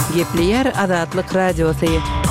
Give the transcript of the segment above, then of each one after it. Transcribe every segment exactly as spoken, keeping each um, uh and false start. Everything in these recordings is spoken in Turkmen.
Gepleyer Azatlyk Radiosu.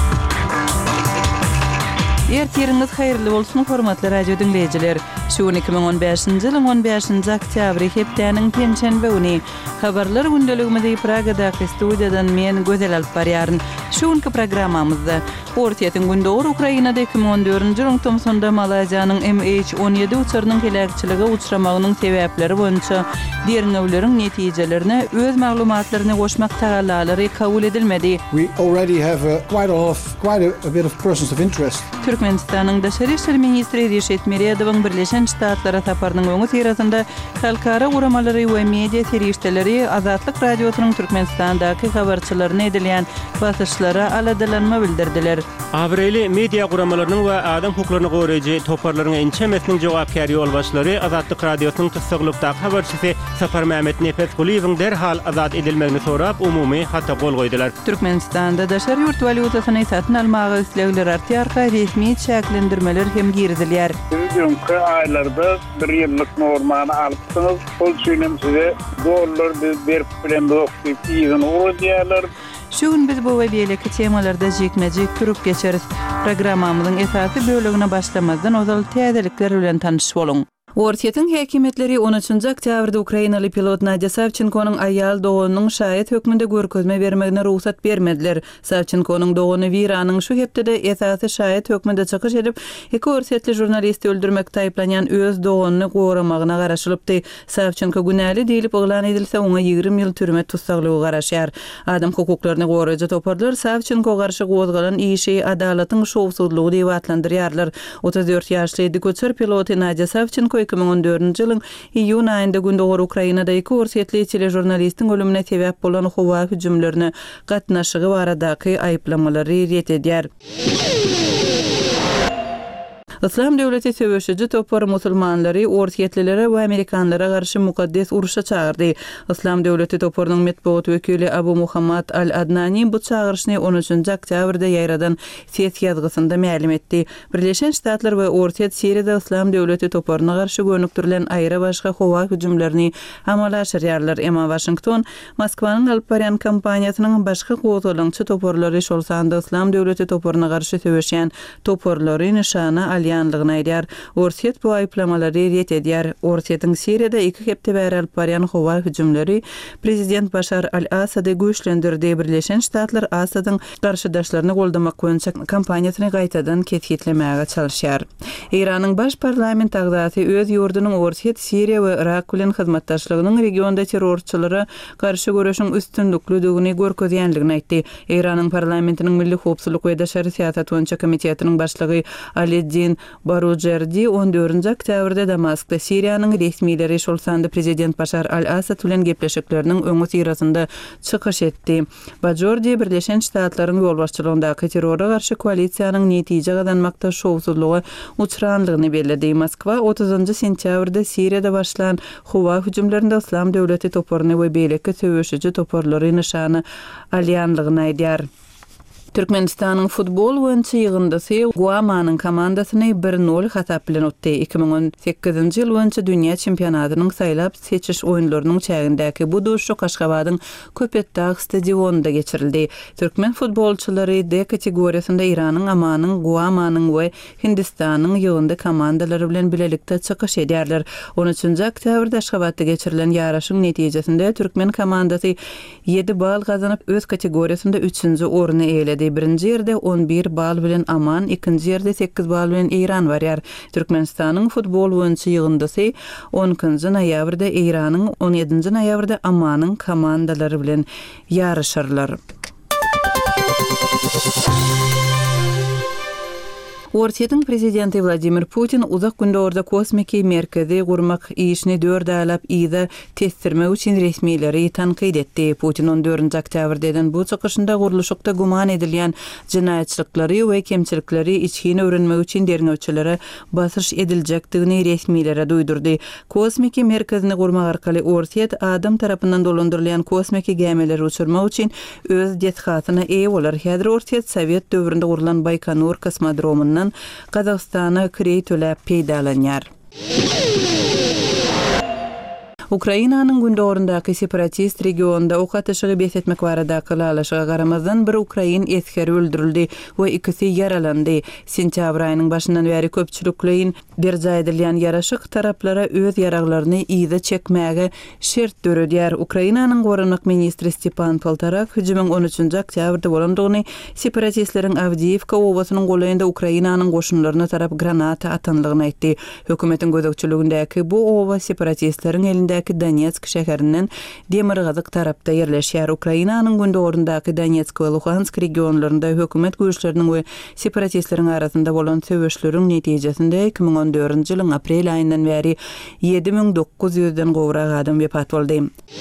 Ertiriniz hayırlı bolsun hormatly radio dinleyijiler. Şu iki bin on beşinji ýylyň on beşinji oktýabry hepdeniň pençenbe güni. Habarlar gündeligimizde Pragadaky studiýadan men Gözel alyp barýaryn. Şuňky programmamyzda Ortiýetiň gündägi Ukrainada iki bin on dördünji ýylyň Tomsonda Malaziýanyň M H on ýedi uçurynyň helakçylygy uçramagynyň sebäpleri boýunça derňewleriň netijelerine öz maglumatlaryny goşmak tagallalary kabul edilmedi. We already have a, quite a lot of, quite a, a bit of persons of interest. Türkmenistanyň Daşary işler ministri Reşet Meriýedowyň Birleşen Ştatlara taparynyň öňü tirasynda halkara guramalary we media terişdeleri Azatlyk Radiosynyň Türkmenistandaky habarçylaryna edilýän basyşlara aladalanma bildirdiler. Abreli media guramalarynyň we adam hukuklaryny goraýjy toparlaryň ençemesiniň jogapkary ýolbaşlary Azatlyk Radiosynyň tysgaglykdaky habarçysy Safar Mehmet Nefes Guliýewiň derhal azat edilmegini sorap umumy hata gol goýdular. Türkmenistanda daşary ýurt valyutasyny satyn almagy islegler artýar, resmi çäklendirmeler hem girdilýär. Öňkü aýlarda bir ýyllyk normany alypsyňyz, ol üçin size dollar berip bilen dokdyp ýygyny urýarlar. Şu gün biz bu we beýleki temalarda jekmejek turup geçeriz. Programmamyzyň esasy bölügine başlamazdan ozal täzelikler bilen tanyşyp boluň. Ortiýetiň häkimetleri on üçünji oktýabrda Ukrainaly pilot Nadia Savchenkonyň aýal doganynyň şaýat hökmünde görkezme bermegine ruhsat bermediler. Savchenkonyň dogany Wiranyň şu hepde esasy şaýat hökmünde çykyş edip, iki orsetli jurnalisti öldürmekde aýplanýan öz doganyny goramagyna garaşylypdy. Savchenko günäli diýilip oglan edilse oňa ýygrimi ýyl türme tutsaklygy garaşýar. Adam hukuklaryny goraýjy toparlar Savchenko garşy gozgalan işi adalatyň şowsuzlygy diýip atlandyrýarlar. otuz dört ýaşly dikoçer pilot Nadia Savchenko iki bin on dördünji ýylyň iýun aýynda gündäki Ukrainada iki orsetli telejurnalistiň ölümine sebäp bolan howa hüjümlerini gatnaşygy baradaky aýplamалary ret edýär. İslam döwleti söwüşüji topar musulmanlary, ortiýetlilere we Amerikanlara garşy mukaddes uruşa çağırdy. İslam döwleti toparynyň metbuat wekili Abu Muhammad Al-Adnani bu çağırşyny on üçünji oktýabrda ýaýradan ses ýazgysynda ma'lum etdi. Birleşen Ştatlar we Ortiýet Siriýada İslam döwleti toparyna garşy gönüktirilen aýra başga howa hüjümlerini amala aşyrýarlar. Emma Washington, Moskwanyň alyp barýan kampaniýasynyň başga gowtalançy toparlary şol sanda İslam döwleti toparyna garşy söwüşýän toparlary nişana ýanlygyny aýdýar. Ortiýet bu aýplamalary ret edýär. Ortiýetiň Siriýada iki hepde bäri alyp barýan howa hüjümleri prezident Başar al-Asady güýçlendirdi. Birleşen Ştatlar Asadyň garşydaşlaryny goldamak boýunça kampaniýasyny gaýtadan ketgitlemäge çalyşýar. Iranyň baş parlament agzasy öz ýurdunyň Ortiýet, Siriýa we Irak bilen hyzmatdaşlygynyň regionda terrorçylara garşy görüşiň üstünlükligini görkezýänligini aýtdy. Iranyň parlamentiniň milli howpsuzlyk we daşary siýasat boýunça komitetiniň başlygy Aliddin Barujerdi on dördünji oktýabrda Damaskda Siriýanyň resmileri şol sanda prezident Başar al-Asad bilen gepleşikleriniň öňü tirasynda çykyş etdi. Barujerdi Birleşen Ştatlaryň ýolbaşçylygyndaky terrora garşy koalisiýanyň netije gazanmakda şowsuzlygy uçranlygyny bellädi. Moskwa otuzunji sentýabrda Siriýada başlanan howa hüjümlerinde İslam döwleti toparyny we beýleki söwüşüji toparlary nişany alýanlygyny aýdýar. Türkmenistanyň futbol boýunça ýygyndasy Guamanyň komandasyny bir nol hatap bilen utdy. iki bin on sekizinji ýyl boýunça dünýä çempionatynyň saýlap seçiş oýunlarynyň çägindäki bu duşu Kaşgabadyň Köpetdağ stadionunda geçirildi. Türkmen futbolçulary D kategoriýasynda Iranyň, Amanyň, Guamanyň we Hindistanyň ýygynda komandalary bilen bilelikde çykyş edýärler. on üçünji oktýabrda Aşgabatda geçirilen ýaraşyň netijesinde Türkmen komandasy ýedi bal gazanyp öz kategoriýasynda üçünji orny eýledi. Birinji ýerde on bir bal bilen Aman, ikinji ýerde sekiz bal bilen Iran barýar. Türkmenistanyň futbol boýunça ýygyndasy onunji noýabrda Iranyň, on ýedinji noýabrda Amanyň komandalary bilen ýarışarlar. Ortiýetiň prezidenti Vladimir Putin uzak gündorda kosmiki merkezi gurmak işini dört aýlap ýyda testirmek üçin resmileri tankyd etdi. Putin on dördünji oktýabrdan bu çykyşynda guruluşykda guman edilýän jinaýatçylyklary we kemçilikleri içkini öwrenmek üçin derňewçilere basyş ediljekdigini resmilere duýdurdy. Kosmiki merkezini gurmak arkaly Ortiýet adam tarapyndan dolandyrylýan kosmiki gemileri uçurmak üçin öz dethatyna eýe bolar. Häzir Ortiýet Sowet döwründe gurulan Baykonur kosmodromundan Kazakstana kirey töläp peýdalanýar. Ukrainanyň gündorundaky separatist regionda ok atyşygy besetmek barada kılalaşyga garamazdan bir Ukrain eskeri öldürildi we ikisi yaralandy. Sentýabr aýynyň başyndan bäri köpçülikleýin berja edilýän yaraşyk taraplara öz yaraglaryny ýyda çekmäge şert döredýär. Ukrainanyň gorunmak ministri Stepan Poltorak hüjümüň on üçünji oktýabrda bolandygyny, separatistleriň Avdiivka owasynyň golaýynda Ukrainanyň goşunlaryna tarap granata atanlygyny aýtdy. Hökümetiň gözekçiligindäki bu owa separatistleriň elindäki Donetsk şäherinden Demirgazyk tarapda ýerleşýär. Ukrainanyň gündorundaky Donetsk we Luhansk regionlarynda hökümet güýçleriniň we separatistleriň arasynda bolan söwüşleriň netijesinde iki bin on dördünji ýylyň aprel aýyndan bäri ýedi miň dokuz ýüzden gowrak adam wepat boldy.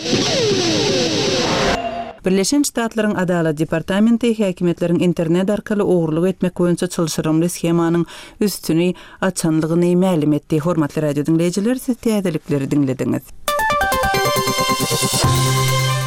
Birleşen Ştatlaryň Adalet Departamenti häkimetleriň internet arkaly ogurlyk etmek boýunça çylşyrymly schemanyň üstüni açanlygyny ma'lum etdi. Hormatly radio dinleýijiler, siz täzelikleri dinlediňiz.